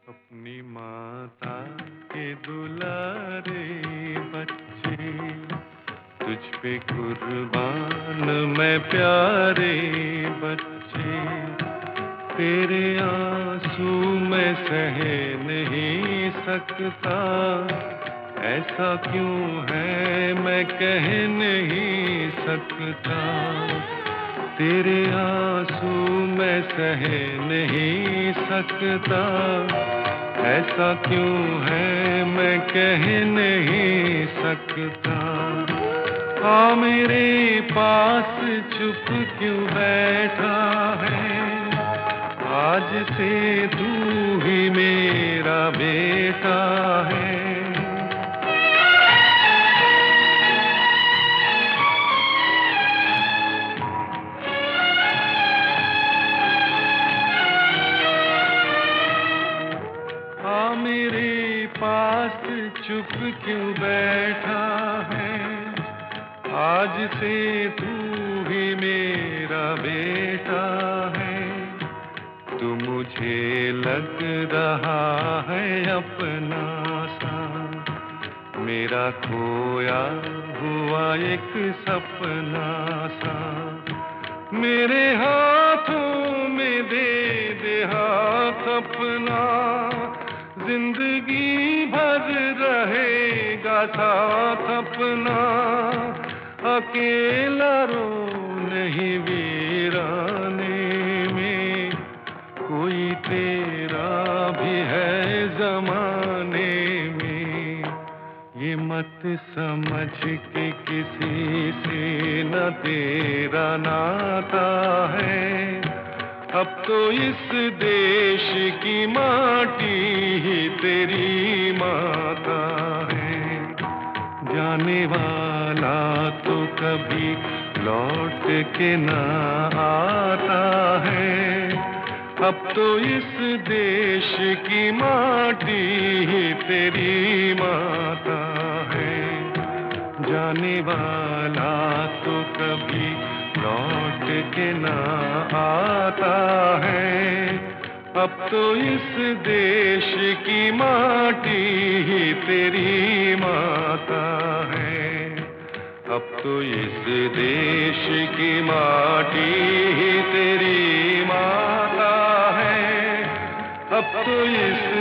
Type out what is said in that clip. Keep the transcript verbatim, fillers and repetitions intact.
अपनी माता के दुलारे बच्चे, तुझ पे कुर्बान मैं प्यारे बच्चे। तेरे आंसू मैं सह नहीं सकता, ऐसा क्यों है मैं कह नहीं सकता। तेरे आंसू मैं सह नहीं सकता, ऐसा क्यों है मैं कह नहीं सकता। आ मेरे पास चुप क्यों बैठा है, आज से तू ही मेरा बेटा है। आ मेरे पास चुप क्यों बैठा है, आज से तू ही मेरा बेटा है। तू मुझे लग रहा है अपना सा, मेरा खोया हुआ एक सपना सा। मेरे हाथों में दे दे हाथ अपना, जिंदगी भर रहेगा साथ अपना। अकेला रो नहीं वीराने में, कोई तेरा भी है जमाने में। ये मत समझ के किसी से न तेरा नाता है, अब तो इस देश की माटी ही तेरी माता है। जाने वाला तो कभी लौट के ना आता है, अब तो इस देश की माटी ही तेरी माता है। जाने वाला तो कभी लौट के ना आता है, अब तो इस देश की माटी ही तेरी माता है। अब तो इस देश की माटी ही तेरी माता है। अब तो इस